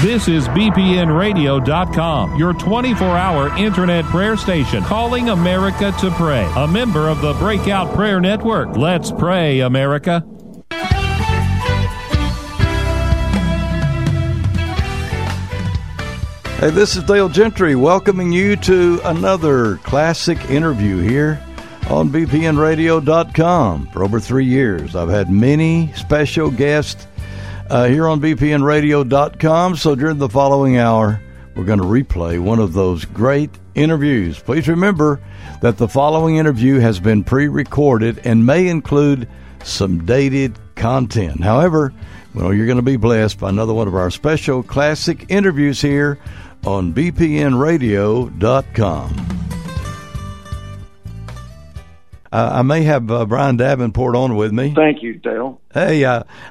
This is BPNradio.com, your 24-hour internet prayer station, calling America to pray. A member of the Breakout Prayer Network. Let's pray, America. Hey, this is Dale Gentry welcoming you to another classic interview here on BPNradio.com. For over 3 years, I've had many special guests here on BPNradio.com. So during the following hour, we're going to replay one of those great interviews. Please remember that the following interview has been pre-recorded and may include some dated content. However, well, you're going to be blessed by another one of our special classic interviews here on BPNradio.com. I may have Brian Davenport on with me. Thank you, Dale. Hey,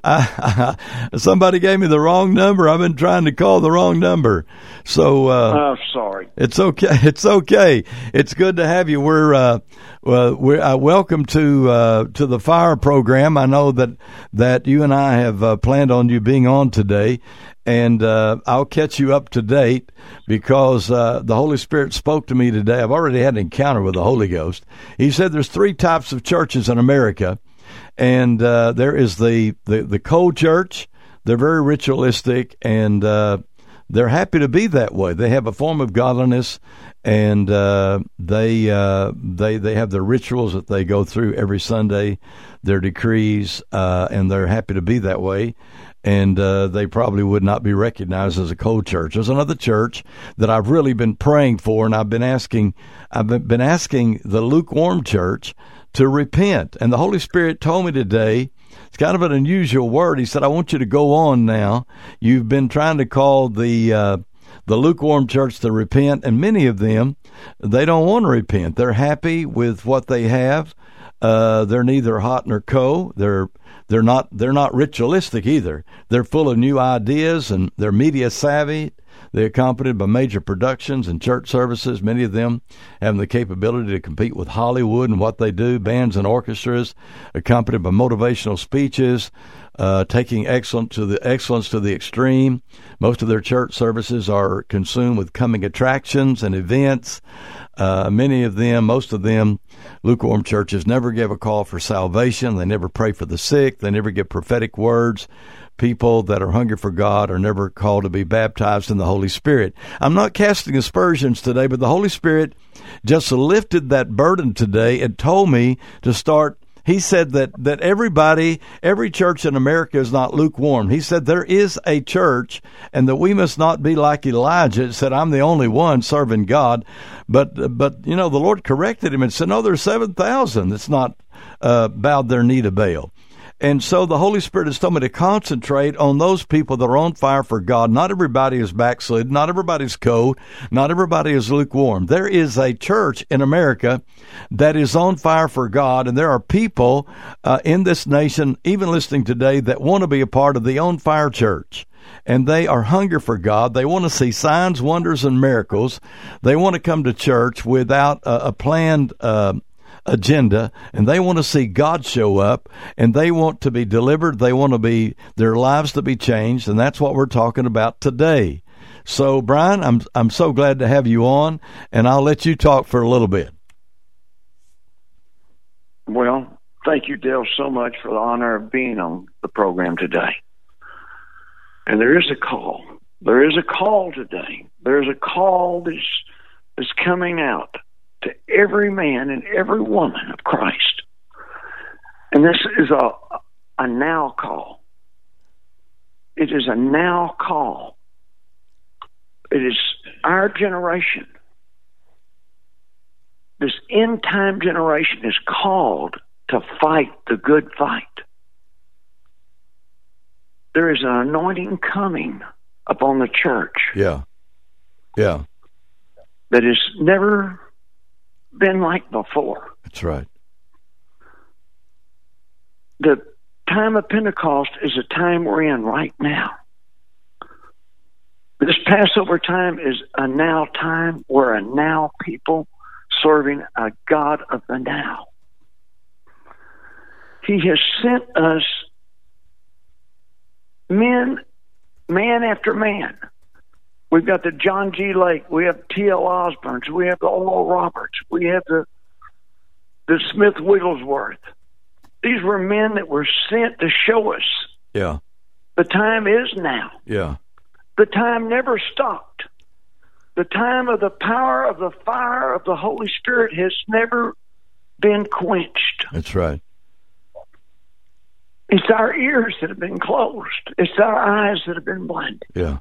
somebody gave me the wrong number. I've been trying to call the wrong number. So, sorry. It's okay. It's okay. It's good to have you. We're welcome to the Fire program. I know that you and I have planned on you being on today. And I'll catch you up to date because the Holy Spirit spoke to me today. I've already had an encounter with the Holy Ghost. He said there's 3 types of churches in America, and there is the cold church. They're very ritualistic, and they're happy to be that way. They have a form of godliness, and they have their rituals that they go through every Sunday, their decrees, and they're happy to be that way. And they probably would not be recognized as a cold church. There's another church that I've really been praying for, and I've been asking the lukewarm church to repent. And the Holy Spirit told me today, it's kind of an unusual word. He said, I want you to go on now. You've been trying to call the lukewarm church to repent, and many of them, they don't want to repent. They're happy with what they have. They're neither hot nor cold. They're not ritualistic either. They're full of new ideas, and they're media savvy. They're accompanied by major productions and church services, many of them having the capability to compete with Hollywood and what they do, bands and orchestras, accompanied by motivational speeches, taking excellence to the extreme. Most of their church services are consumed with coming attractions and events. Most of them, lukewarm churches never give a call for salvation. They never pray for the sick. They never give prophetic words. People that are hungry for God are never called to be baptized in the Holy Spirit. I'm not casting aspersions today, but the Holy Spirit just lifted that burden today and told me to start. He said that every church in America is not lukewarm. He said there is a church, and that we must not be like Elijah. It said, I'm the only one serving God. But the Lord corrected him and said, no, there's 7,000 that's not bowed their knee to Baal. And so the Holy Spirit has told me to concentrate on those people that are on fire for God. Not everybody is backslid. Not everybody's cold. Not everybody is lukewarm. There is a church in America that is on fire for God, and there are people in this nation, even listening today, that want to be a part of the on fire church. And they are hungry for God. They want to see signs, wonders, and miracles. They want to come to church without a planned agenda, and they want to see God show up, and they want to be delivered. They want their lives to be changed, and that's what we're talking about today. So, Brian, I'm so glad to have you on, and I'll let you talk for a little bit. Well, thank you, Dale, so much for the honor of being on the program today. And there is a call. There is a call today. There's a call that's coming out to every man and every woman of Christ. And this is a now call. It is a now call. It is our generation. This end time generation is called to fight the good fight. There is an anointing coming upon the church. Yeah. That has never been like before. That's right. The time of Pentecost is a time we're in right now. This Passover time is a now time. We're a now people serving a God of the now. He has sent us man after man, We've got the John G. Lake. We have T.L. Osborne's. We have the Oral Roberts. We have the Smith Wigglesworth. These were men that were sent to show us. Yeah. The time is now. Yeah. The time never stopped. The time of the power of the fire of the Holy Spirit has never been quenched. That's right. It's our ears that have been closed. It's our eyes that have been blinded. Yeah.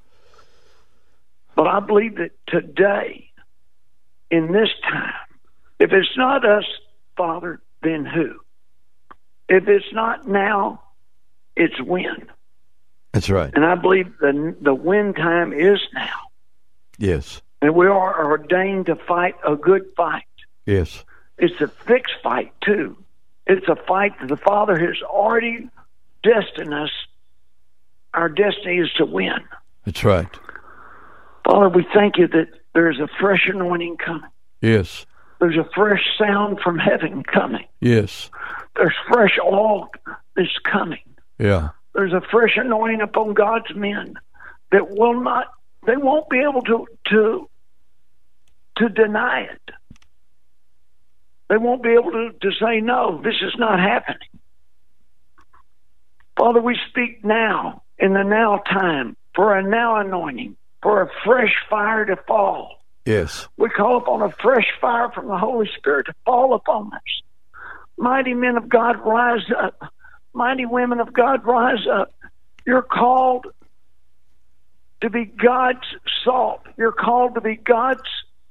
But I believe that today, in this time, if it's not us, Father, then who? If it's not now, it's when. That's right. And I believe the when time is now. Yes. And we are ordained to fight a good fight. Yes. It's a fixed fight, too. It's a fight that the Father has already destined us. Our destiny is to win. That's right. Father, we thank you that there's a fresh anointing coming. Yes. There's a fresh sound from heaven coming. Yes. There's fresh oil that's coming. Yeah. There's a fresh anointing upon God's men that they won't be able to deny it. They won't be able to say, no, this is not happening. Father, we speak now, in the now time, for a now anointing, for a fresh fire to fall. Yes. We call upon a fresh fire from the Holy Spirit to fall upon us. Mighty men of God, rise up. Mighty women of God, rise up. You're called to be God's salt. You're called to be God's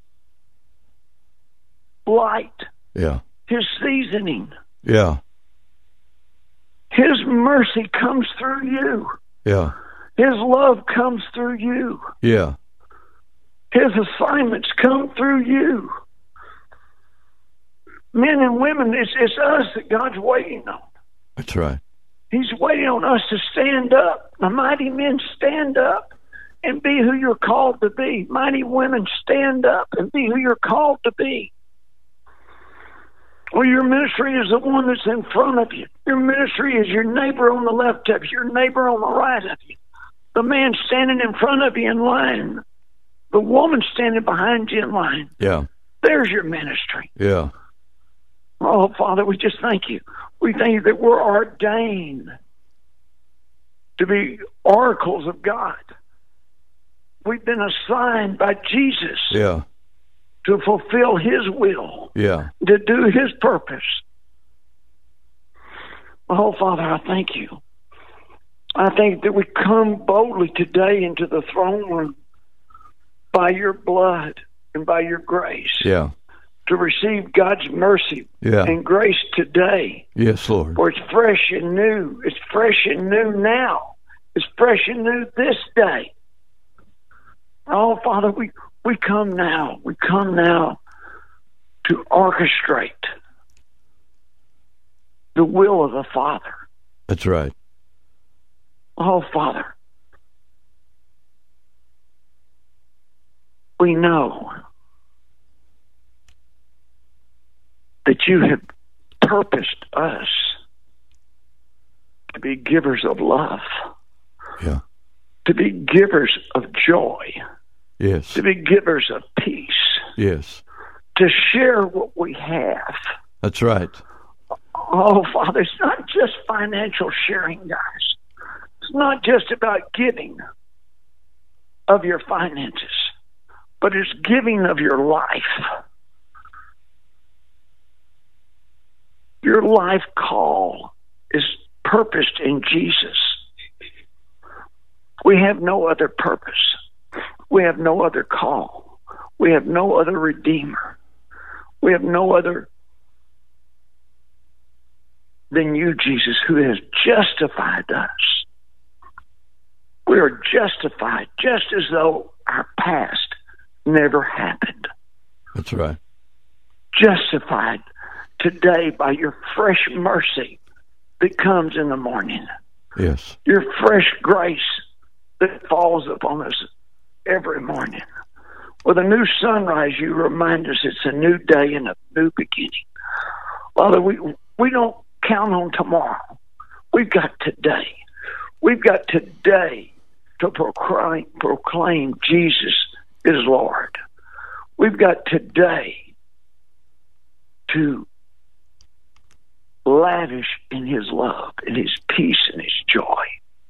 light. Yeah. His seasoning. Yeah. His mercy comes through you. Yeah. His love comes through you. Yeah. His assignments come through you. Men and women, it's us that God's waiting on. That's right. He's waiting on us to stand up. The mighty men, stand up and be who you're called to be. Mighty women, stand up and be who you're called to be. Well, your ministry is the one that's in front of you. Your ministry is your neighbor on the left of you, your neighbor on the right of you. The man standing in front of you in line. The woman standing behind you in line. Yeah. There's your ministry. Yeah. Oh, Father, we just thank you. We thank you that we're ordained to be oracles of God. We've been assigned by Jesus Yeah. to fulfill His will, Yeah. to do His purpose. Oh, Father, I thank you. I thank that we come boldly today into the throne room by your blood and by your grace. Yeah. To receive God's mercy Yeah. and grace today. Yes, Lord. For it's fresh and new. It's fresh and new now. It's fresh and new this day. Oh, Father, we come now. We come now to orchestrate the will of the Father. That's right. Oh, Father, we know that you have purposed us to be givers of love, Yeah. to be givers of joy, Yes. to be givers of peace, Yes. to share what we have. That's right. Oh, Father, it's not just financial sharing, guys. It's not just about giving of your finances, but it's giving of your life. Your life call is purposed in Jesus. We have no other purpose. We have no other call. We have no other Redeemer. We have no other than you, Jesus, who has justified us. We are justified just as though our past never happened. That's right. Justified today by your fresh mercy that comes in the morning. Yes. Your fresh grace that falls upon us every morning. With a new sunrise, you remind us it's a new day and a new beginning. Father, we don't count on tomorrow. We've got today. We've got today to proclaim Jesus is Lord. We've got today to lavish in His love and His peace and His joy.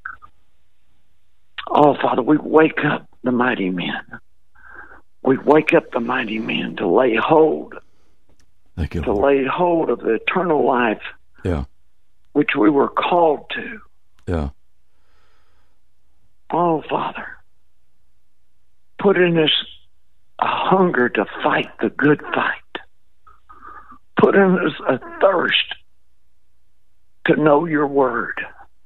Oh, Father, we wake up the mighty men. We wake up the mighty men to lay hold, Thank you, to Lord. lay hold of the eternal life, Yeah. which we were called to. Yeah. Oh, Father, put in us a hunger to fight the good fight. Put in us a thirst to know your word,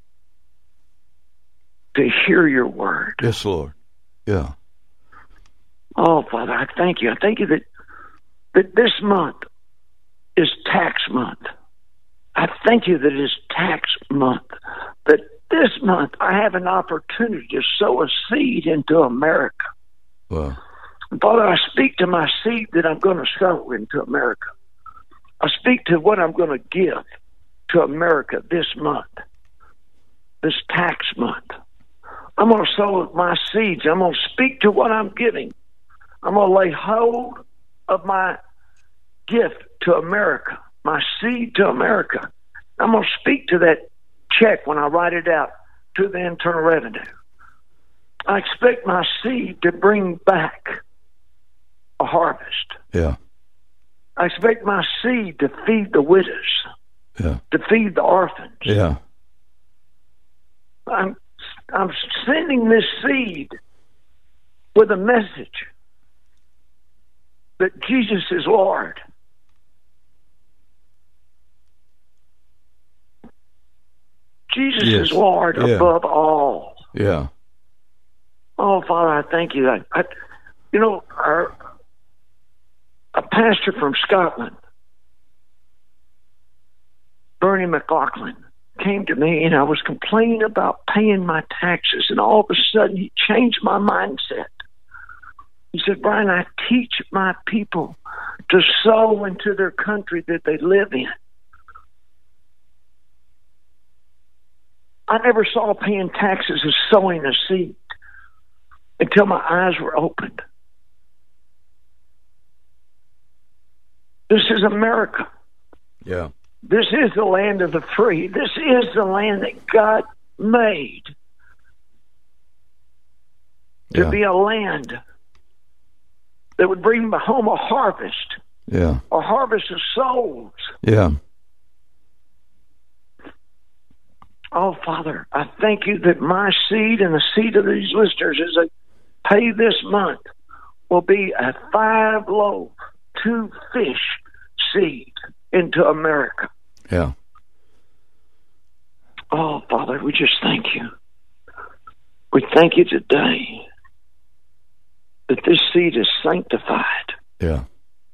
to hear your word. Yes, Lord. Yeah. Oh, Father, I thank you. I thank you that this month is tax month. I thank you that it is tax month, that this month I have an opportunity to sow a seed into America. Wow. Father, I speak to my seed that I'm going to sow into America. I speak to what I'm going to give to America this month, this tax month. I'm going to sow my seeds. I'm going to speak to what I'm giving. I'm going to lay hold of my gift to America, my seed to America. I'm going to speak to that check when I write it out to the Internal Revenue. I expect my seed to bring back a harvest. Yeah. I expect my seed to feed the widows, Yeah. to feed the orphans. Yeah. I'm sending this seed with a message that Jesus is Lord. Jesus Yes. is Lord Yeah. above all. Yeah. Oh, Father, I thank you. A pastor from Scotland, Bernie McLaughlin, came to me, and I was complaining about paying my taxes, and all of a sudden he changed my mindset. He said, Brian, I teach my people to sow into their country that they live in. I never saw paying taxes as sowing a seed until my eyes were opened. This is America. Yeah. This is the land of the free. This is the land that God made to Yeah. be a land that would bring home a harvest Yeah. of souls. Yeah. Oh, Father, I thank you that my seed and the seed of these listeners as they pay this month will be a 5-loaf, 2-fish seed into America. Yeah. Oh, Father, we just thank you. We thank you today that this seed is sanctified. Yeah.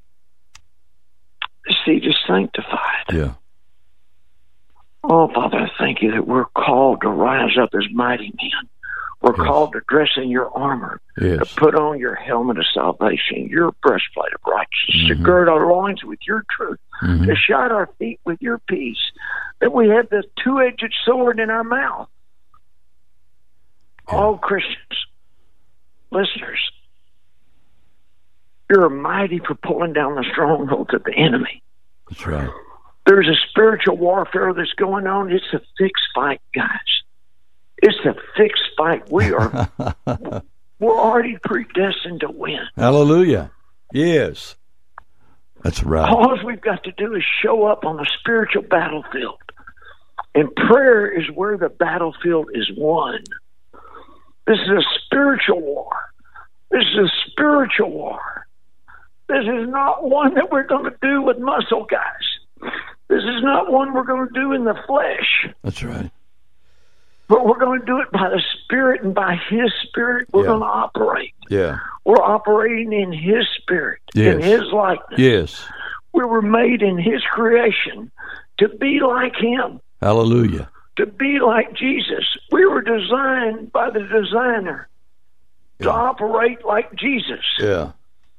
The seed is sanctified. Yeah. Oh, Father, I thank you that we're called to rise up as mighty men. We're Yes. called to dress in your armor, Yes. to put on your helmet of salvation, your breastplate of righteousness, to Mhm. gird our loins with your truth, Mhm. to shod our feet with your peace, that we have the two-edged sword in our mouth. Yeah. All Christians, listeners, you're mighty for pulling down the strongholds of the enemy. That's right. There's a spiritual warfare that's going on. It's a fixed fight, guys. It's a fixed fight. We're already predestined to win. Hallelujah. Yes. That's right. All we've got to do is show up on the spiritual battlefield. And prayer is where the battlefield is won. This is a spiritual war. This is a spiritual war. This is not one that we're going to do with muscle, guys. This is not one we're going to do in the flesh. That's right. But we're going to do it by the Spirit, and by His Spirit we're Yeah. going to operate. Yeah. We're operating in His Spirit, Yes. in His likeness. Yes. We were made in His creation to be like Him, Hallelujah. to be like Jesus. We were designed by the designer to Yeah. operate like Jesus. Yeah.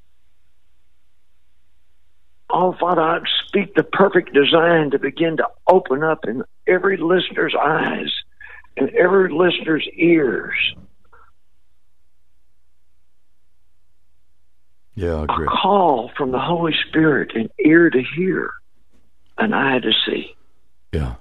Oh, Father, I speak the perfect design to begin to open up in every listener's eyes and every listener's ears Yeah, I agree. A call from the Holy Spirit, an ear to hear, an eye to see. Yeah.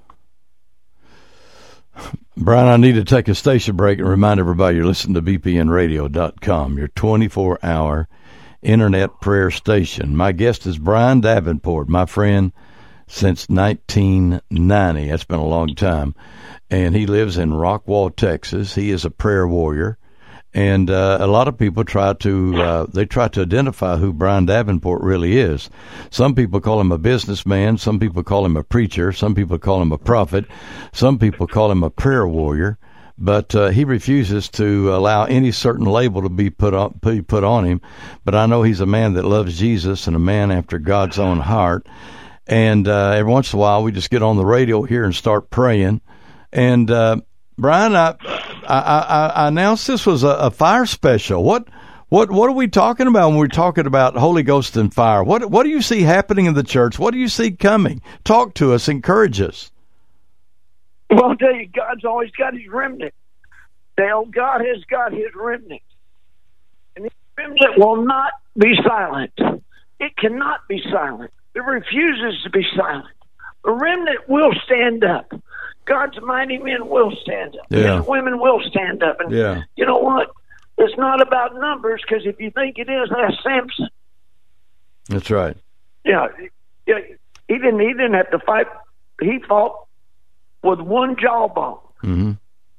Brian, I need to take a station break and remind everybody you're listening to bpnradio.com, your 24-hour internet prayer station. My guest is Brian Davenport, my friend since 1990. That's been a long time. And he lives in Rockwall, Texas. He is a prayer warrior. And a lot of people try to identify who Brian Davenport really is. Some people call him a businessman. Some people call him a preacher. Some people call him a prophet. Some people call him a prayer warrior. But he refuses to allow any certain label to be put on him. But I know he's a man that loves Jesus and a man after God's own heart. And every once in a while, we just get on the radio here and start praying. And Brian, I announced this was a fire special. What are we talking about when we're talking about Holy Ghost and fire? What do you see happening in the church? What do you see coming? Talk to us, encourage us. Well, I'll tell you, God's always got his remnant. Dale, God has got his remnant. And his remnant will not be silent. It cannot be silent. It refuses to be silent. The remnant will stand up. God's mighty men will stand up. Yeah. And women will stand up. And you know what? It's not about numbers, because if you think it is, that's Samson. That's right. Yeah. He didn't have to fight. He fought with one jawbone. Mm-hmm.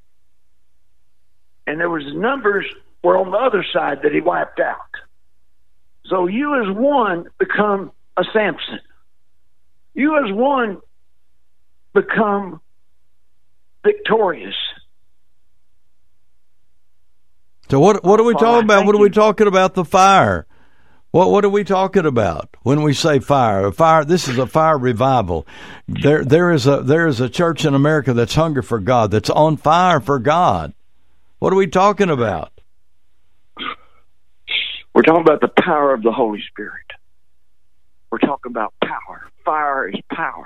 And there was numbers were on the other side that he wiped out. So you as one become a Samson. You as one become victorious. So what are we talking about? What are we talking about? The fire. What are we talking about when we say fire? Fire. This is a fire revival. There is a church in America that's hungry for God, that's on fire for God. What are we talking about? We're talking about the power of the Holy Spirit. We're talking about power. Fire is power.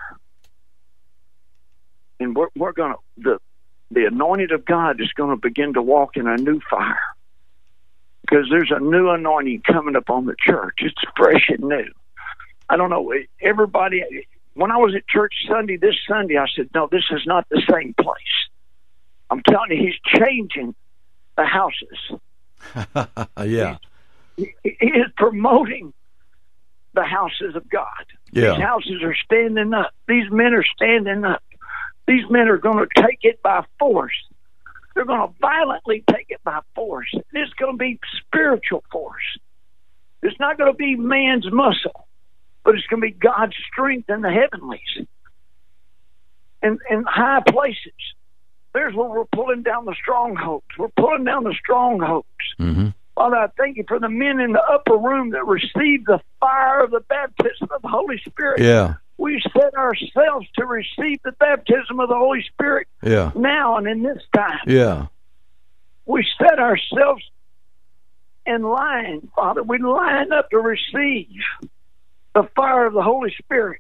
And we're going to, the anointed of God is going to begin to walk in a new fire. Because there's a new anointing coming up on the church. It's fresh and new. I don't know, everybody, when I was at church this Sunday, I said, no, this is not the same place. I'm telling you, he's changing the houses. Yeah. He is promoting the houses of God. Yeah. These houses are standing up. These men are standing up. These men are going to take it by force. They're going to violently take it by force. It's going to be spiritual force. It's not going to be man's muscle, but it's going to be God's strength in the heavenlies and high places. There's where we're pulling down the strongholds. We're pulling down the strongholds. Mm-hmm. Father, I thank you for the men in the upper room that received the fire of the baptism of the Holy Spirit. Yeah. We set ourselves to receive the baptism of the Holy Spirit now and in this time. Yeah. We set ourselves in line, Father. We line up to receive the fire of the Holy Spirit.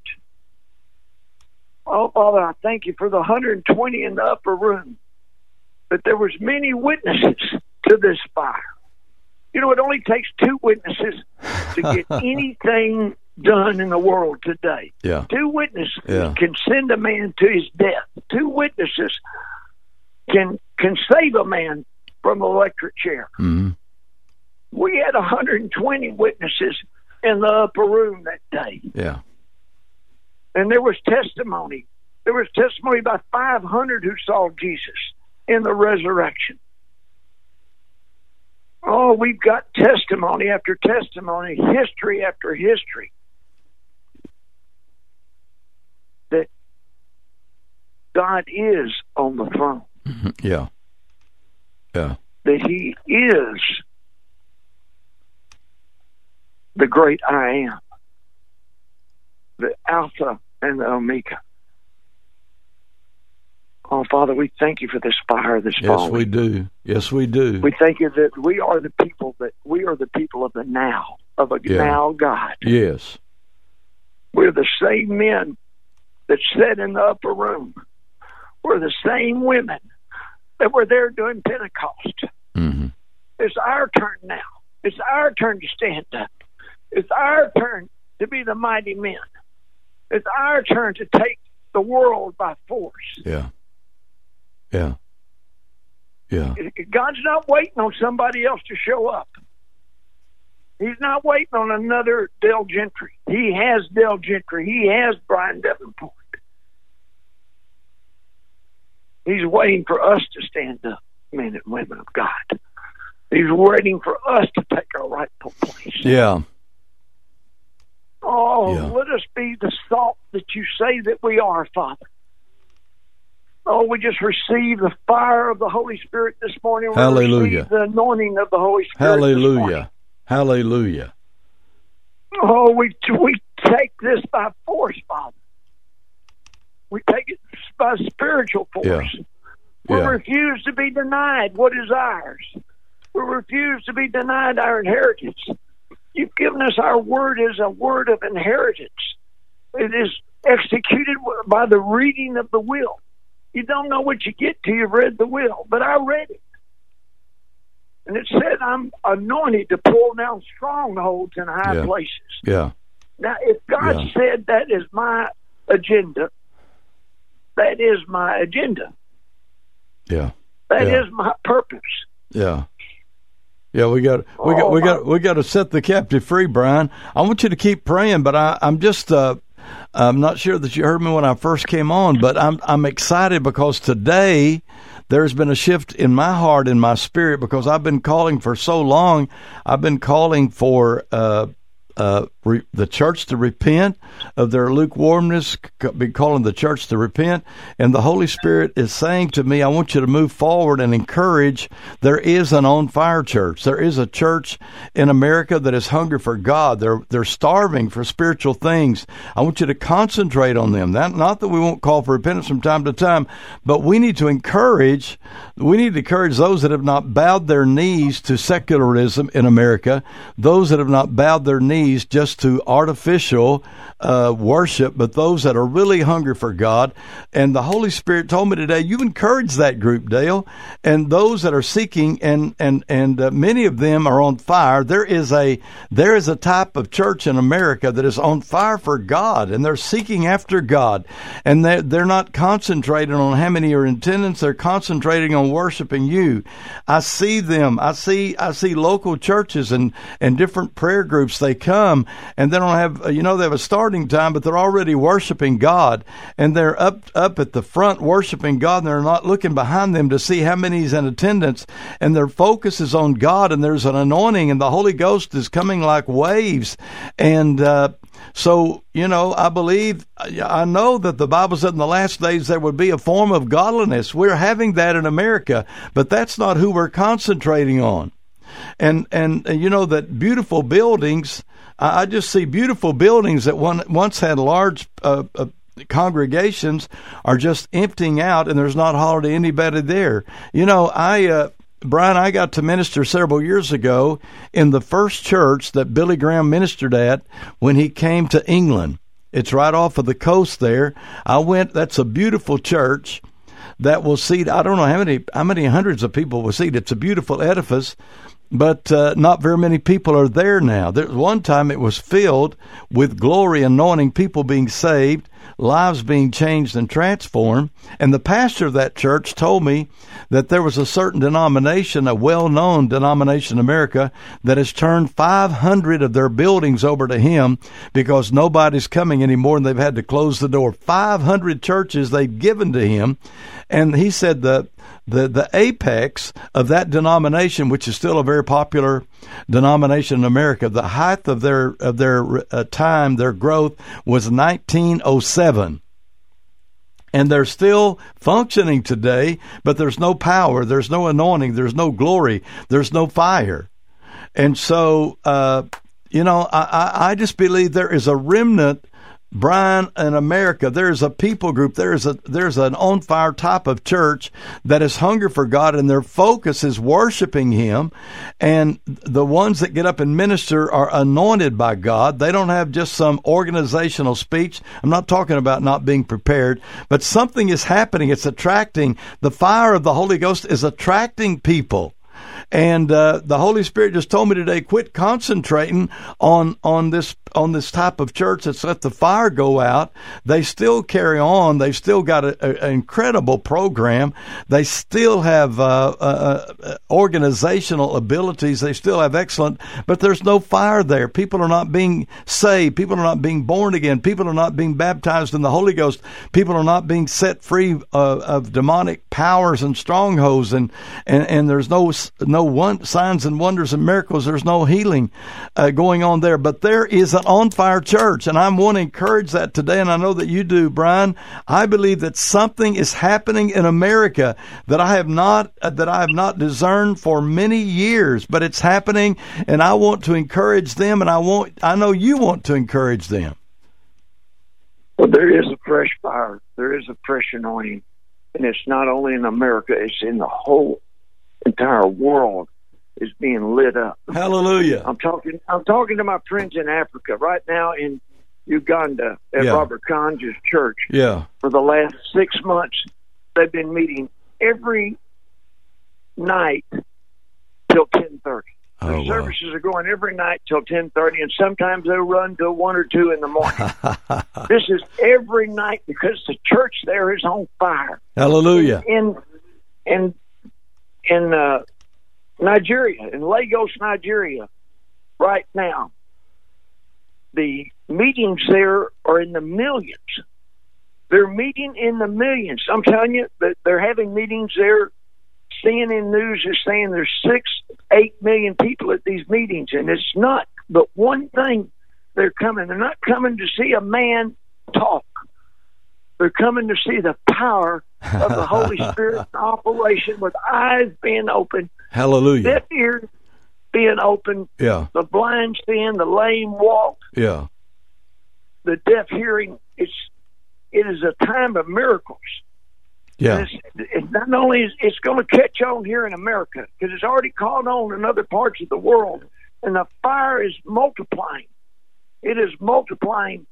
Oh, Father, I thank you for the 120 in the upper room, that there was many witnesses to this fire. You know, it only takes 2 witnesses to get anything done in the world today. Yeah. 2 witnesses can send a man to his death. 2 witnesses can save a man from an electric chair. Mm-hmm. We had 120 witnesses in the upper room that day. Yeah. And there was testimony. There was testimony by 500 who saw Jesus in the resurrection. Oh, we've got testimony after testimony, history after history, that God is on the throne. Mm-hmm. Yeah. Yeah. That he is the great I am, the Alpha and the Omega. Oh, Father, we thank you for this fire this fall. Yes, we do. Yes, we do. We thank you that we are the people of the now, of a now God. Yes. We're the same men that sat in the upper room. We're the same women that were there during Pentecost. Mm-hmm. It's our turn now. It's our turn to stand up. It's our turn to be the mighty men. It's our turn to take the world by force. Yeah. Yeah. Yeah. God's not waiting on somebody else to show up. He's not waiting on another Del Gentry. He has Del Gentry. He has Brian Davenport. He's waiting for us to stand up, men and women of God. He's waiting for us to take our rightful place. Yeah. Oh, Yeah. Let us be the salt that you say that we are, Father. Oh, we just received the fire of the Holy Spirit this morning. We Hallelujah. received the anointing of the Holy Spirit Hallelujah. this morning. Hallelujah. Oh, we take this by force, Father. We take it by spiritual force. Yeah. We Yeah. refuse to be denied what is ours. We refuse to be denied our inheritance. You've given us our word as a word of inheritance. It is executed by the reading of the will. You don't know what you get till you've read the will, but I read it. And it said I'm anointed to pull down strongholds in high places. Yeah. Now, if God said that is my agenda, that is my agenda. Yeah. That is my purpose. Yeah. Yeah, we got to set the captive free, Brian. I want you to keep praying, but I'm just I'm not sure that you heard me when I first came on, but I'm excited because today there's been a shift in my heart, in my spirit, because I've been calling for so long. I've been calling for the church to repent of their lukewarmness, be calling the church to repent. And the Holy Spirit is saying to me, I want you to move forward and encourage. There is an on fire church. There is a church in America that is hungry for God. They're starving for spiritual things. I want you to concentrate on them. Not that we won't call for repentance from time to time, but we need to encourage those that have not bowed their knees to secularism in America, those that have not bowed their knees just to artificial worship, but those that are really hungry for God. And the Holy Spirit told me today, you encourage that group, Dale, and those that are seeking, and many of them are on fire. There is a type of church in America that is on fire for God, and they're seeking after God, and they're not concentrating on how many are in attendance. They're concentrating on worshiping you. I see them. I see local churches and different prayer groups. They come and they don't have, they have a starting time, but they're already worshiping God, and they're up at the front worshiping God, and they're not looking behind them to see how many is in attendance, and their focus is on God, and there's an anointing, and the Holy Ghost is coming like waves. And so, I know that the Bible said in the last days there would be a form of godliness. We're having that in America, but that's not who we're concentrating on. And that beautiful buildings, I just see beautiful buildings that once had large congregations are just emptying out, and there's not hardly anybody there. Brian, I got to minister several years ago in the first church that Billy Graham ministered at when he came to England. It's right off of the coast there. I went. That's a beautiful church that will seat, I don't know how many hundreds of people will seat. It's a beautiful edifice, but not very many people are there now. One time it was filled with glory, anointing, people being saved, lives being changed and transformed. And the pastor of that church told me that there was a certain denomination, a well-known denomination in America, that has turned 500 of their buildings over to him because nobody's coming anymore, and they've had to close the door. 500 churches they've given to him. And he said the apex of that denomination, which is still a very popular denomination in America, the height of their time, their growth was 1907. And they're still functioning today, but there's no power, there's no anointing, there's no glory, there's no fire. And so, I just believe there is a remnant, Brian, in America. There's a people group, there's an on fire type of church that is hungry for God, and their focus is worshiping Him. And the ones that get up and minister are anointed by God. They don't have just some organizational speech. I'm not talking about not being prepared, but something is happening. It's attracting. The fire of the Holy Ghost is attracting people. And the Holy Spirit just told me today, quit concentrating on this type of church that's let the fire go out. They still carry on. They've still got an incredible program. They still have organizational abilities. They still have excellent, but there's no fire there. People are not being saved. People are not being born again. People are not being baptized in the Holy Ghost. People are not being set free of demonic powers and strongholds, and there's no signs and wonders and miracles. There's no healing going on there. But there is an on-fire church, and I want to encourage that today, and I know that you do, Brian. I believe that something is happening in America that I have not discerned for many years, but it's happening, and I want to encourage them, and I know you want to encourage them. Well, there is a fresh fire. There is a fresh anointing. And it's not only in America, it's in the whole entire world is being lit up. Hallelujah. I'm talking to my friends in Africa right now in Uganda at Robert Kanja's church. Yeah. For the last 6 months, they've been meeting every night till 10:30. The services are going every night till 10:30, and sometimes they'll run till 1 or 2 in the morning. This is every night because the church there is on fire. Hallelujah. In Nigeria, in Lagos, Nigeria, right now, the meetings there are in the millions. They're meeting in the millions. I'm telling you that they're having meetings there. CNN News is saying there's 6-8 million people at these meetings, and it's not but one thing. They're coming. They're not coming to see a man talk. They're coming to see the power of the Holy Spirit in operation, with eyes being open. Hallelujah. Deaf ears being open. Yeah. The blind seeing, the lame walk. Yeah. The deaf hearing. It is a time of miracles. Yeah. It's not only it's going to catch on here in America, because it's already caught on in other parts of the world, and the fire is multiplying. It is multiplying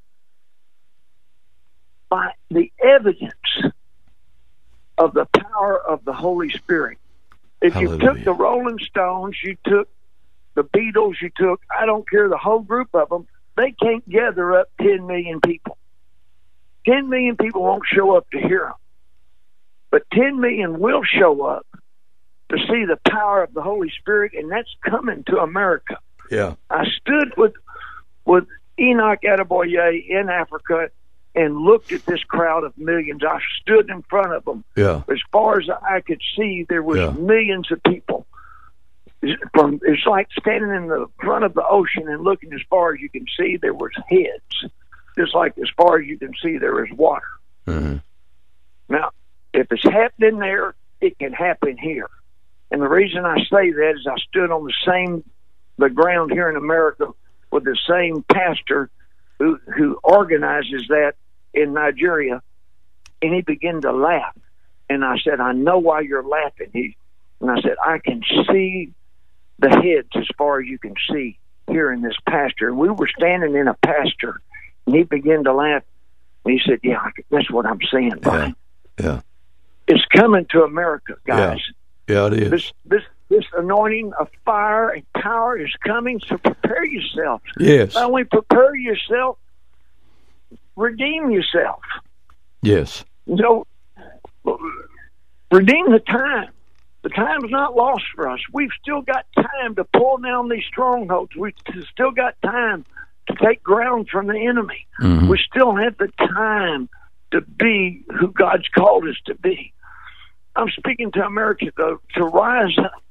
by the evidence of the power of the Holy Spirit. If you took the Rolling Stones, you took the Beatles, you took, I don't care, the whole group of them, they can't gather up 10 million people. 10 million people won't show up to hear them. But 10 million will show up to see the power of the Holy Spirit, and that's coming to America. Yeah. I stood with Enoch Adeboye in Africa and looked at this crowd of millions. I stood in front of them. Yeah. As far as I could see, there was millions of people. It's like standing in the front of the ocean and looking as far as you can see, there was heads. Just like as far as you can see, there was water. Mm-hmm. Now, if it's happening there, it can happen here. And the reason I say that is I stood on the ground here in America with the same pastor who organizes that in Nigeria, and he began to laugh. And I said, I know why you're laughing. And I said, I can see the heads as far as you can see here in this pasture. And we were standing in a pasture, and he began to laugh. And he said, yeah, that's what I'm saying, Brian. Yeah. It's coming to America, guys. Yeah, it is. This anointing of fire and power is coming, so prepare yourself. Yes. Not only prepare yourself, redeem yourself. Yes. So, redeem the time. The time's not lost for us. We've still got time to pull down these strongholds. We've still got time to take ground from the enemy. Mm-hmm. We still have the time to be who God's called us to be. I'm speaking to America, though, to rise up,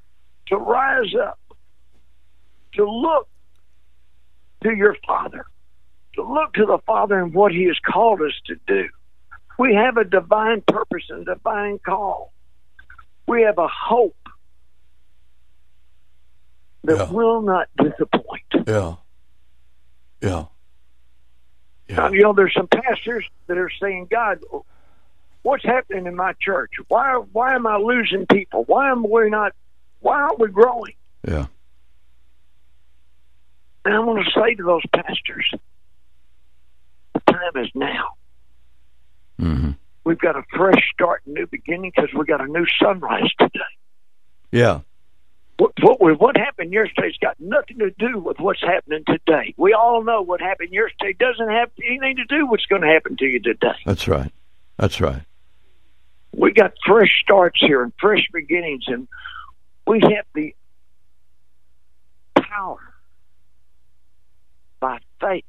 to look to your Father, to look to the Father and what He has called us to do. We have a divine purpose and a divine call. We have a hope that will not disappoint. Yeah. Now, there's some pastors that are saying, God, what's happening in my church? Why am I losing people? Why aren't we growing? Yeah. And I want to say to those pastors, the time is now. Mm-hmm. We've got a fresh start, a new beginning, because we got a new sunrise today. Yeah. What happened yesterday's got nothing to do with what's happening today. We all know what happened yesterday doesn't have anything to do with what's going to happen to you today. That's right. That's right. We got fresh starts here and fresh beginnings, and we have the power by faith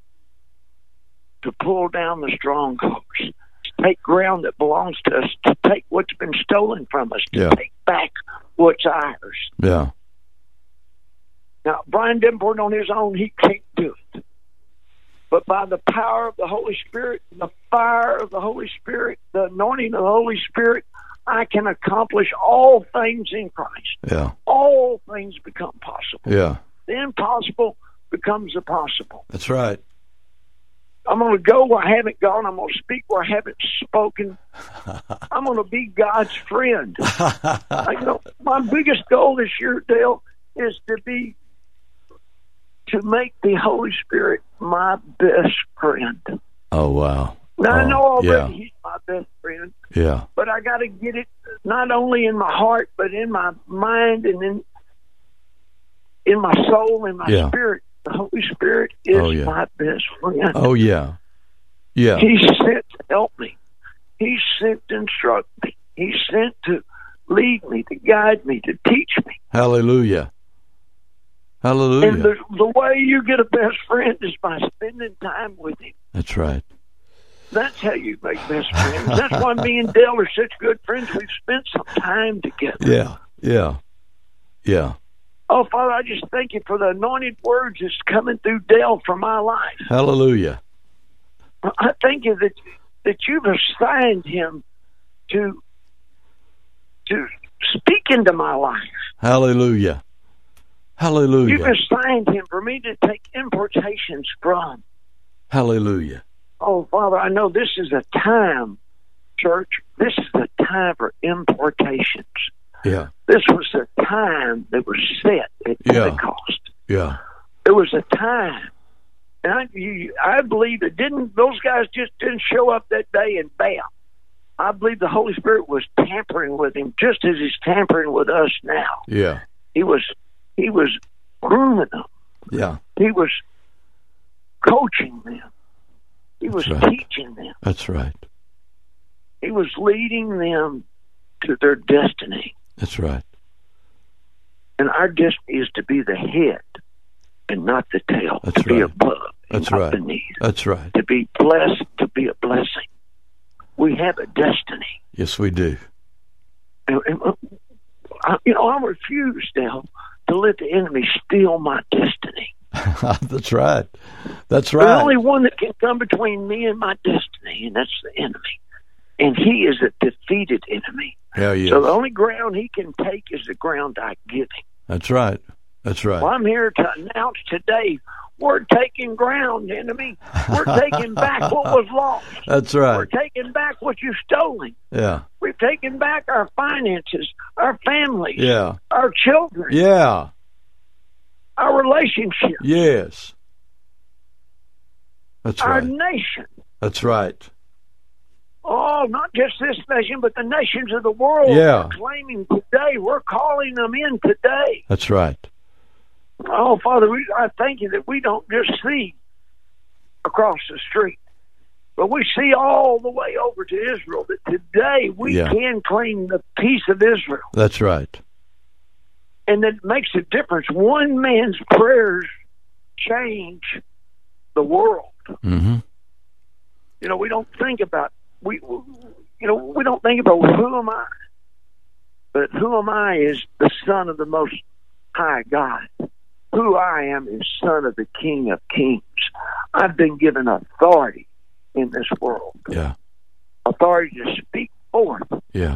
to pull down the strongholds, to take ground that belongs to us, to take what's been stolen from us, to take back what's ours. Yeah. Now, Brian Denford on his own, he can't do it. But by the power of the Holy Spirit, the fire of the Holy Spirit, the anointing of the Holy Spirit, I can accomplish all things in Christ. Yeah. All things become possible. Yeah. The impossible becomes the possible. That's right. I'm going to go where I haven't gone. I'm going to speak where I haven't spoken. I'm going to be God's friend. My biggest goal this year, Dale, is to make the Holy Spirit my best friend. Oh, wow. Now, I know already He's my best friend. Yeah. But I got to get it not only in my heart, but in my mind and in my soul and my spirit. The Holy Spirit is my best friend. Oh, yeah. Yeah. He's sent to help me. He's sent to instruct me. He's sent to lead me, to guide me, to teach me. Hallelujah. Hallelujah. And the way you get a best friend is by spending time with him. That's right. That's how you make best friends. That's why me and Dale are such good friends. We've spent some time together. Yeah, yeah, yeah. Oh, Father, I just thank you for the anointed words that's coming through Dale for my life. Hallelujah. I thank you that you've assigned him to speak into my life. Hallelujah. Hallelujah. You've assigned him for me to take importations from. Hallelujah. Oh, Father, I know this is a time, church. This is the time for importations. Yeah. This was the time that was set at Pentecost. Yeah. It was a time. And I believe those guys just didn't show up that day and bam. I believe the Holy Spirit was tampering with him just as he's tampering with us now. Yeah. He was grooming them. Yeah. He was coaching them. He was teaching them. That's right. He was leading them to their destiny. That's right. And our destiny is to be the head and not the tail. That's to be above and That's not right. beneath. That's right. To be blessed, to be a blessing. We have a destiny. Yes, we do. And I refuse now to let the enemy steal my destiny. That's right. That's right. There's only one that can come between me and my destiny, and that's the enemy. And he is a defeated enemy. Hell yes. So the only ground he can take is the ground I give him. That's right. That's right. Well, I'm here to announce today, we're taking ground, enemy. We're taking back what was lost. That's right. We're taking back what you've stolen. Yeah. We've taken back our finances, our families, Yeah. our children, Yeah. our relationships, Yes. That's our right. nation. That's right. Oh, not just this nation, but the nations of the world. Yeah. We're claiming today. We're calling them in today. That's right. Oh, Father, I thank you that we don't just see across the street, but we see all the way over to Israel, that today we can claim the peace of Israel. That's right. And that makes a difference. One man's prayers change the world. Mm-hmm. We don't think about we don't think about who am I, but who am I is the Son of the Most High God. Who I am is Son of the King of Kings. I've been given authority in this world. Yeah. Authority to speak forth. Yeah.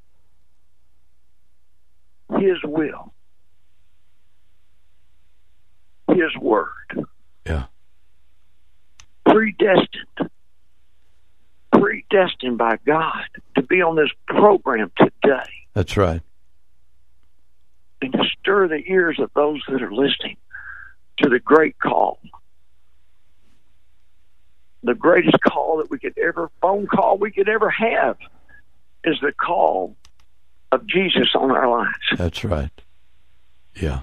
His will. His word. Yeah. Predestined by God to be on this program today. That's right. And to stir the ears of those that are listening to the great call. The greatest phone call we could ever have is the call of Jesus on our lives. That's right. Yeah.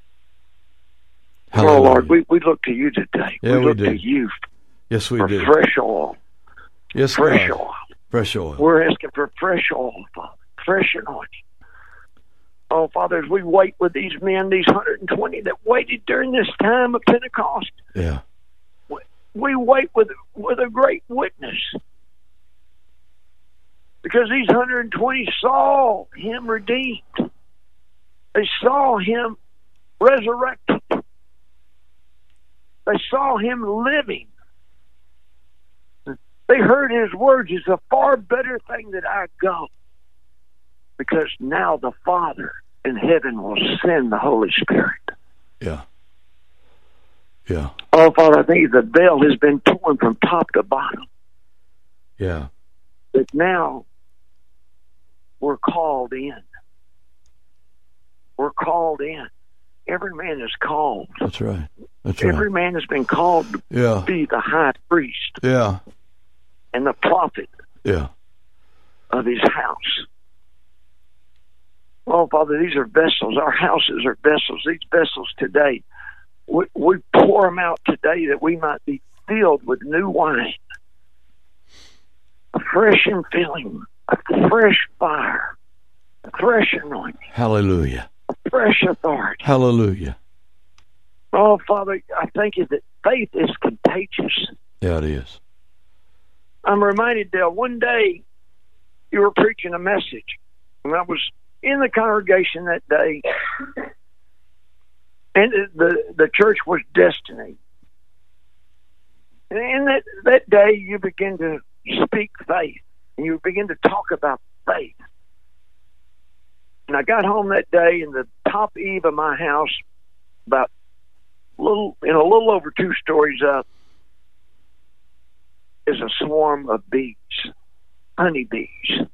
Oh, Lord, we look to you today. Yeah, we look do. to you yes, we for do. fresh oil. Yes, fresh God. oil. Fresh oil. We're asking for fresh oil, Father. Fresh anointing. Oh, Father, as we wait with these men, these 120 that waited during this time of Pentecost, Yeah. we wait with a great witness. Because these 120 saw him redeemed. They saw him resurrected. They saw him living. They heard his words. It's a far better thing that I go. Because now the Father in heaven will send the Holy Spirit. Yeah. Yeah. Oh, Father, I think the veil has been torn from top to bottom. Yeah. But now we're called in. We're called in. Every man is called. That's right. That's Every right. man has been called to be the high priest Yeah. and the prophet Yeah. of his house. Oh, Father, these are vessels. Our houses are vessels. These vessels today, we pour them out today that we might be filled with new wine. A fresh infilling, a fresh fire, a fresh anointing, Hallelujah. a fresh authority. Hallelujah. Oh, Father, I thank you that faith is contagious. Yeah, it is. I'm reminded, Dale, one day you were preaching a message, and I was in the congregation that day, and the church was Destiny. And in that day, you begin to speak faith, and you begin to talk about faith. And I got home that day, and the top eave of my house, about a little over 2 stories up, is a swarm of bees, honeybees.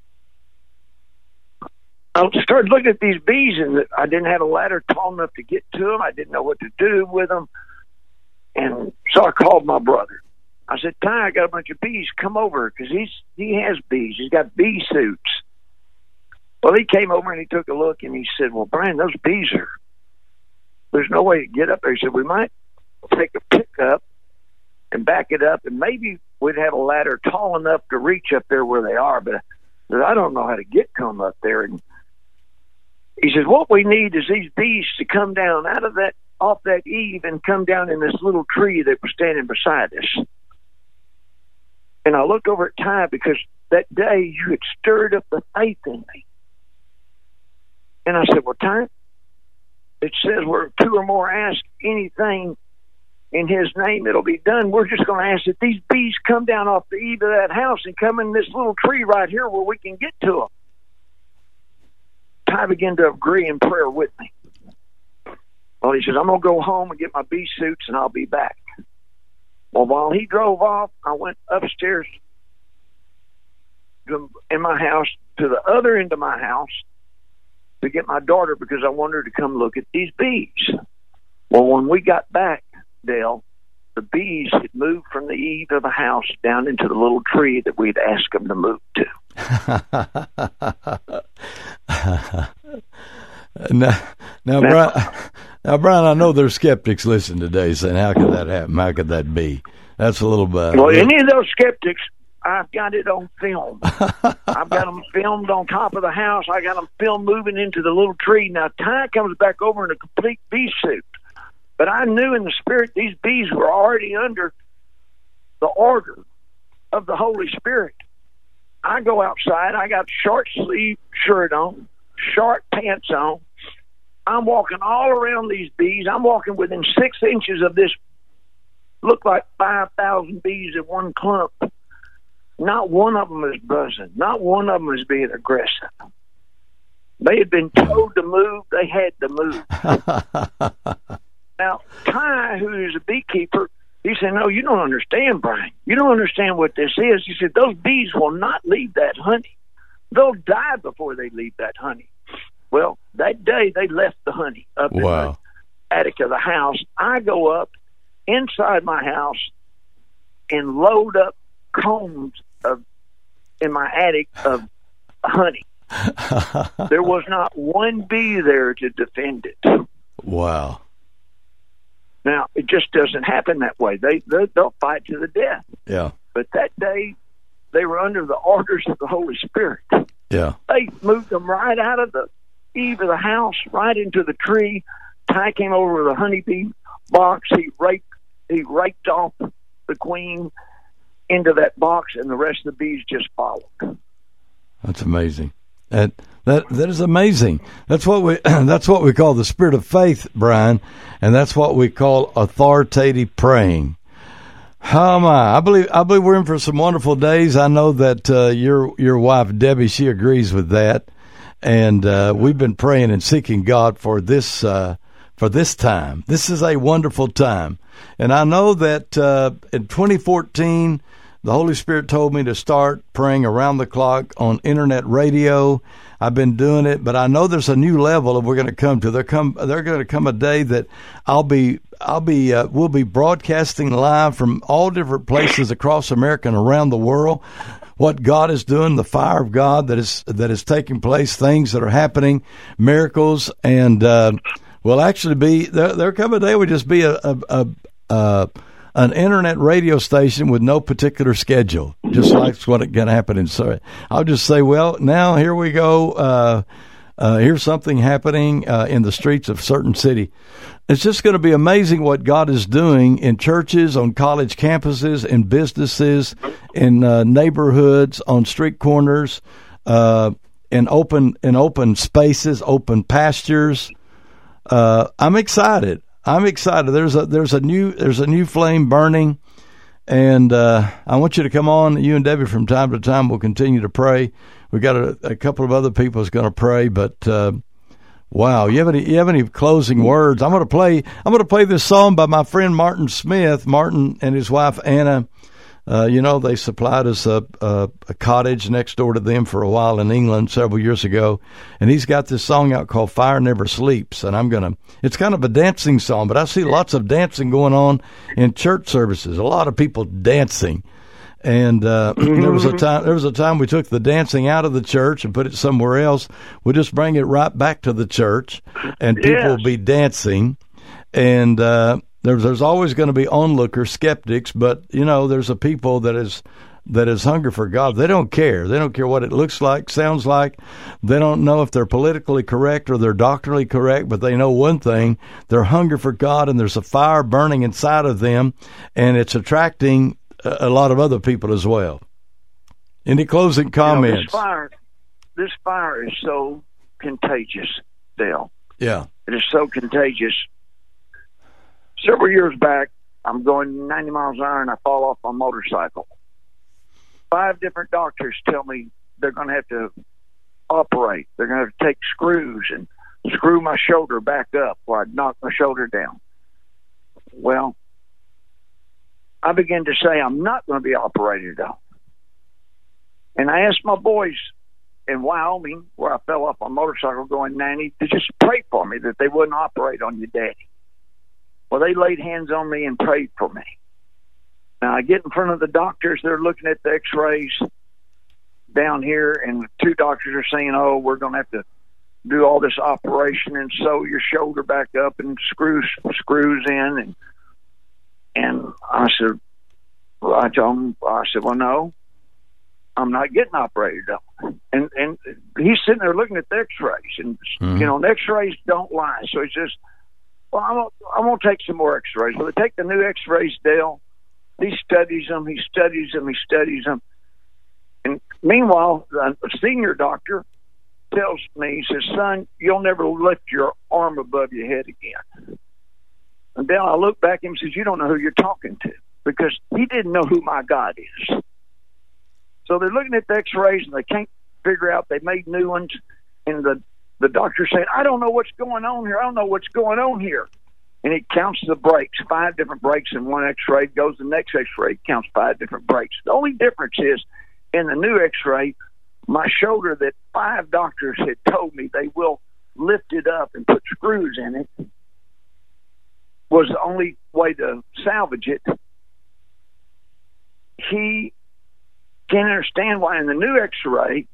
I started looking at these bees, and I didn't have a ladder tall enough to get to them. I didn't know what to do with them. And so I called my brother. I said, Ty, I got a bunch of bees. Come over, because he has bees. He's got bee suits. Well, he came over, and he took a look, and he said, well, Brian, those bees there's no way to get up there. He said, we might take a pickup and back it up, and maybe we'd have a ladder tall enough to reach up there where they are, but I don't know how to get them up there. And he says, what we need is these bees to come down off that eave and come down in this little tree that was standing beside us. And I looked over at Ty, because that day you had stirred up the faith in me. And I said, well, Ty, it says where 2 or more ask anything in his name, it'll be done. We're just going to ask that these bees come down off the eave of that house and come in this little tree right here where we can get to them. Ty began to agree in prayer with me. Well, he says, I'm going to go home and get my bee suits, and I'll be back. Well, while he drove off, I went upstairs in my house to the other end of my house to get my daughter, because I wanted her to come look at these bees. Well, when we got back, Dale, the bees had moved from the eave of the house down into the little tree that we'd asked them to move to. Now, Brian, I know there's skeptics listening today saying, how could that happen? How could that be? That's a little bit. Well, any of those skeptics, I've got it on film. I've got them filmed on top of the house. I got them filmed moving into the little tree. Now, Ty comes back over in a complete bee suit. But I knew in the spirit these bees were already under the order of the Holy Spirit. I go outside. I got short sleeve shirt on, short pants on. I'm walking all around these bees. I'm walking within 6 inches of this, look like 5,000 bees in one clump. Not one of them is buzzing. Not one of them is being aggressive. They had been told to move. They had to move. Now, Ty, who is a beekeeper, he said, no, you don't understand, Brian. You don't understand what this is. He said, those bees will not leave that honey. They'll die before they leave that honey. Well, that day they left the honey up in the attic of the house. I go up inside my house and load up combs in my attic of honey. There was not one bee there to defend it. Wow. Now, it just doesn't happen that way. They'll fight to the death. Yeah. But that day, they were under the orders of the Holy Spirit. Yeah. They moved them right out of the eave of the house, right into the tree. Ty came over with a honeybee box. He raked off the queen into that box, and the rest of the bees just followed. That's amazing. That is amazing. That's what we call the spirit of faith, Brian, and that's what we call authoritative praying. Oh my! I believe we're in for some wonderful days. I know that your wife Debbie, she agrees with that, and we've been praying and seeking God for this time. This is a wonderful time, and I know that in 2014. The Holy Spirit told me to start praying around the clock on internet radio. I've been doing it, but I know there's a new level that we're going to come to. There's going to come a day that we'll be broadcasting live from all different places across America and around the world. What God is doing, the fire of God that is taking place, things that are happening, miracles, and will actually be there. Come a day will just be an internet radio station with no particular schedule, just like what's going to happen in Surrey. I'll just say, well, now here we go. Here's something happening in the streets of certain city. It's just going to be amazing what God is doing in churches, on college campuses, in businesses, in neighborhoods, on street corners, in open spaces, open pastures. I'm excited. There's a new flame burning, and I want you to come on. You and Debbie from time to time will continue to pray. We got a couple of other people who's going to pray, but wow, you have any closing words? I'm going to play this song by my friend Martin Smith. Martin and his wife Anna. They supplied us a cottage next door to them for a while in England several years ago. And he's got this song out called Fire Never Sleeps. And it's kind of a dancing song, but I see lots of dancing going on in church services. A lot of people dancing. And there was a time we took the dancing out of the church and put it somewhere else. We'll just bring it right back to the church, and people will be dancing. And there's always going to be onlookers, skeptics, but there's a people that is hungry for God. They don't care. They don't care what it looks like, sounds like. They don't know if they're politically correct or they're doctrinally correct, but they know one thing: they're hungry for God, and there's a fire burning inside of them, and it's attracting a lot of other people as well. Any closing comments? This fire is so contagious, Dale. Yeah, it is so contagious. Several years back, I'm going 90 miles an hour and I fall off my motorcycle. 5 different doctors tell me they're going to have to operate. They're going to have to take screws and screw my shoulder back up or I'd knock my shoulder down. Well, I began to say I'm not going to be operated on. And I asked my boys in Wyoming, where I fell off my motorcycle going 90, to just pray for me that they wouldn't operate on your daddy. Well, they laid hands on me and prayed for me. Now, I get in front of the doctors. They're looking at the x-rays down here, and the 2 doctors are saying, oh, we're going to have to do all this operation and sew your shoulder back up and screws in. And I said, well, I told him, well, no, I'm not getting operated on. And he's sitting there looking at the x-rays, and, the x-rays don't lie. So he says, well, I'm going to take some more x-rays. Well, they take the new x-rays, Dale. He studies them. And meanwhile, a senior doctor tells me, he says, son, you'll never lift your arm above your head again. And Dale, I look back at him and says, you don't know who you're talking to, because he didn't know who my God is. So they're looking at the x-rays and they can't figure out. They made new ones, and the doctor said, I don't know what's going on here. And he counts the breaks, 5 different breaks in one x-ray, goes to the next x-ray, counts 5 different breaks. The only difference is, in the new x-ray, my shoulder that 5 doctors had told me they will lift it up and put screws in it was the only way to salvage it. He can't understand why in the new x-ray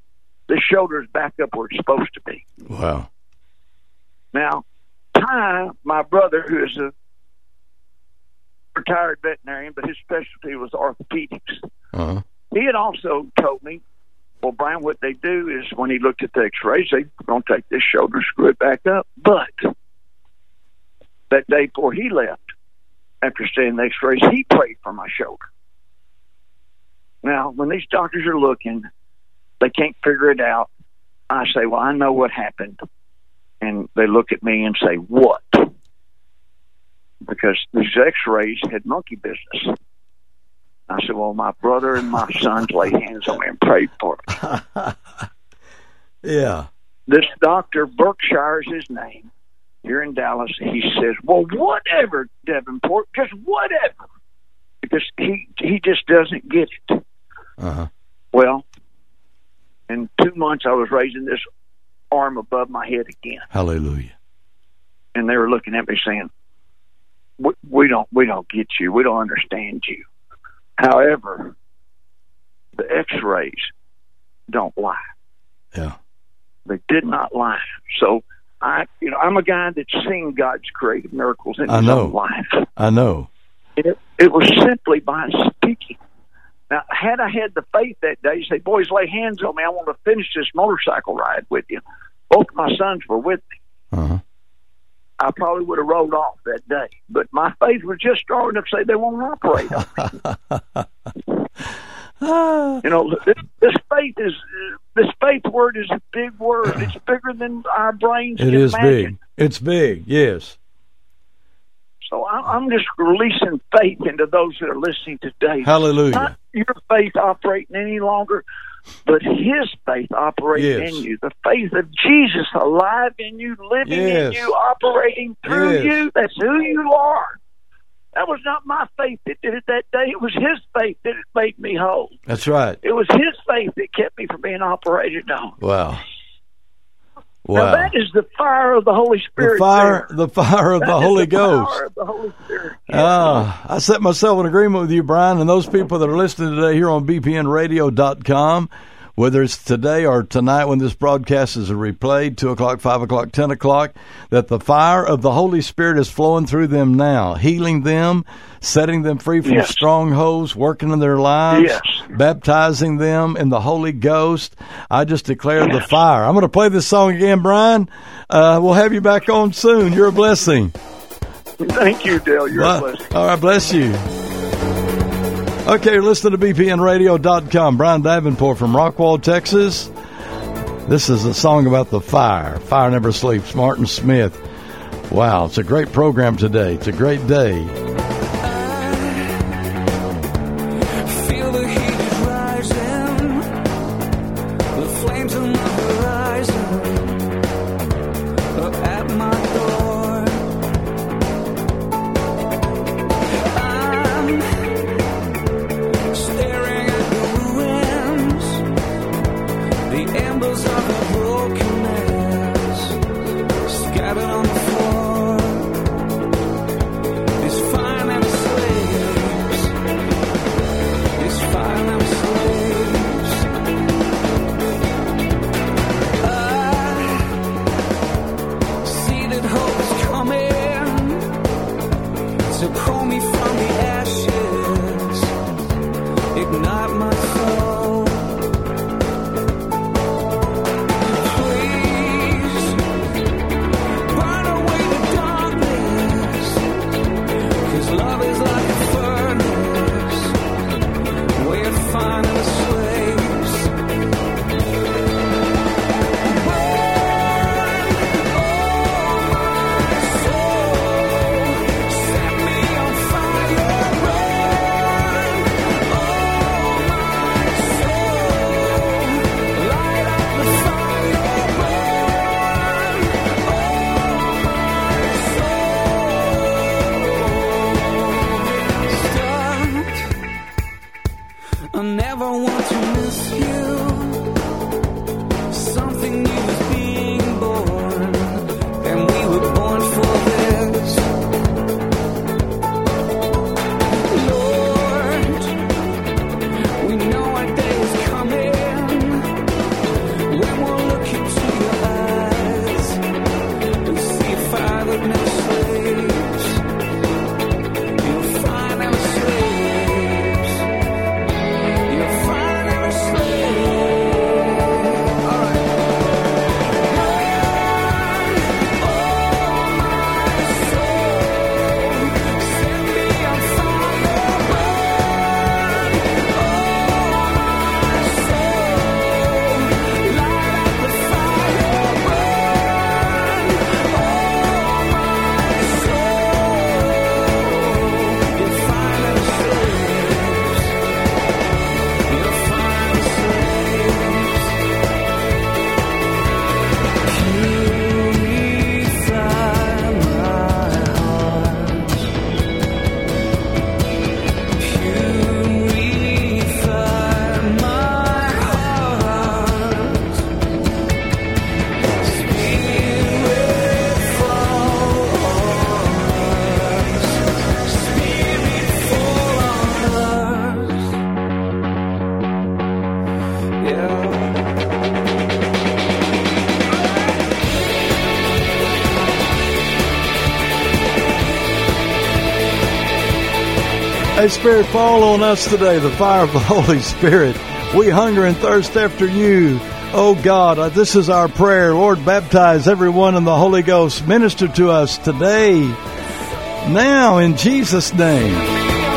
the shoulder's back up where it's supposed to be. Wow. Now, Ty, my brother, who is a retired veterinarian, but his specialty was orthopedics. Uh-huh. He had also told me, well, Brian, what they do is when he looked at the x-rays, they're going to take this shoulder, screw it back up. But that day before he left, after seeing the x-rays, he prayed for my shoulder. Now, when these doctors are looking, they can't figure it out. I say, well, I know what happened. And they look at me and say, what? Because these x-rays had monkey business. I said, well, my brother and my sons laid hands on me and prayed for me. Yeah. This doctor, Berkshire is his name, here in Dallas, he says, well, whatever, Davenport, just whatever. Because he just doesn't get it. Uh-huh. Well, in 2 months, I was raising this arm above my head again. Hallelujah. And they were looking at me saying, we don't get you. We don't understand you. However, the x-rays don't lie. Yeah. They did not lie. So I'm a guy that's seen God's creative miracles in his own life. I know. It was simply by speaking. Now, had I had the faith that day, say, boys, lay hands on me. I want to finish this motorcycle ride with you. Both my sons were with me. Uh-huh. I probably would have rolled off that day. But my faith was just strong enough to say they won't operate on me. This faith word is a big word. It's bigger than our brains can imagine. It is big. It's big, yes. So I'm just releasing faith into those that are listening today. Hallelujah. Not your faith operating any longer, but his faith operating in you. The faith of Jesus alive in you, living in you, operating through you. That's who you are. That was not my faith that did it that day. It was his faith that made me whole. That's right. It was his faith that kept me from being operated on. Wow. Now that is the fire of the Holy Spirit. The fire of the Holy Ghost. Fire of the Holy Spirit. I set myself in agreement with you, Brian, and those people that are listening today here on bpnradio.com, whether it's today or tonight when this broadcast is replayed, 2 o'clock, 5 o'clock, 10 o'clock, that the fire of the Holy Spirit is flowing through them now, healing them, setting them free from strongholds, working in their lives, baptizing them in the Holy Ghost. I just declare the fire. I'm going to play this song again, Brian. We'll have you back on soon. You're a blessing. Thank you, Dale. You're a blessing. All right, bless you. Okay, you're listening to bpnradio.com. Brian Davenport from Rockwall, Texas. This is a song about the fire. Fire never sleeps. Martin Smith. Wow, it's a great program today. It's a great day. Hey, Spirit, fall on us today, the fire of the Holy Spirit. We hunger and thirst after you. Oh, God, this is our prayer. Lord, baptize everyone in the Holy Ghost. Minister to us today, now, in Jesus' name.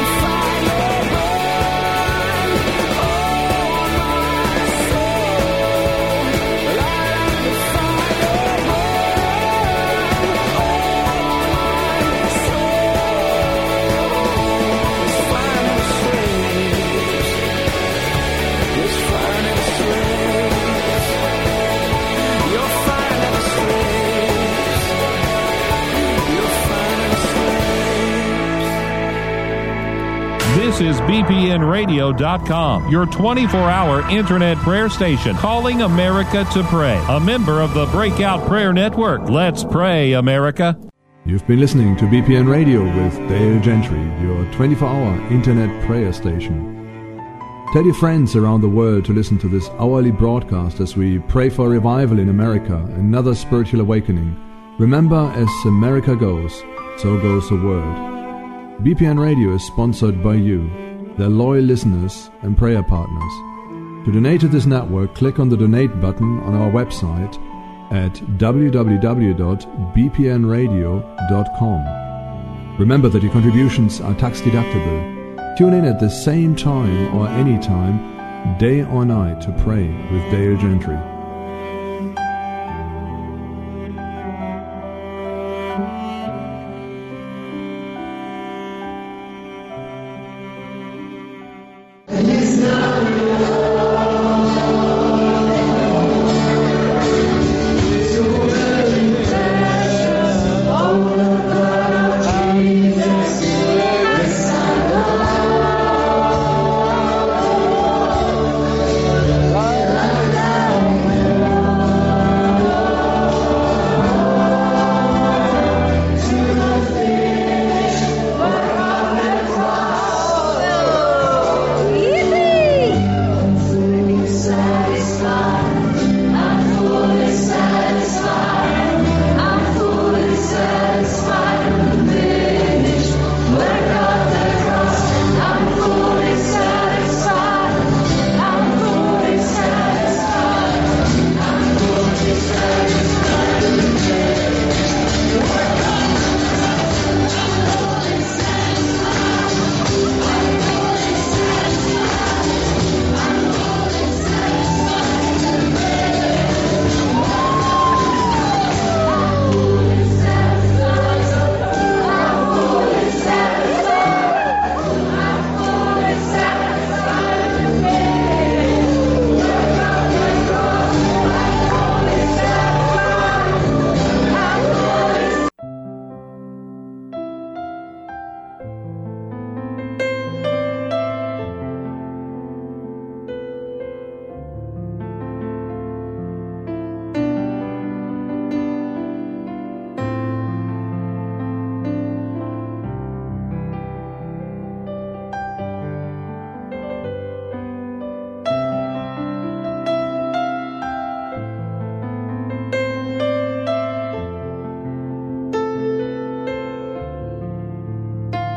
This is BPNradio.com, your 24-hour internet prayer station, calling America to pray. A member of the Breakout Prayer Network. Let's pray, America. You've been listening to BPN Radio with Dale Gentry, your 24-hour internet prayer station. Tell your friends around the world to listen to this hourly broadcast as we pray for revival in America, another spiritual awakening. Remember, as America goes, so goes the world. BPN Radio is sponsored by you, their loyal listeners and prayer partners. To donate to this network, click on the donate button on our website at www.bpnradio.com. Remember that your contributions are tax deductible. Tune in at the same time or any time, day or night, to pray with Dale Gentry.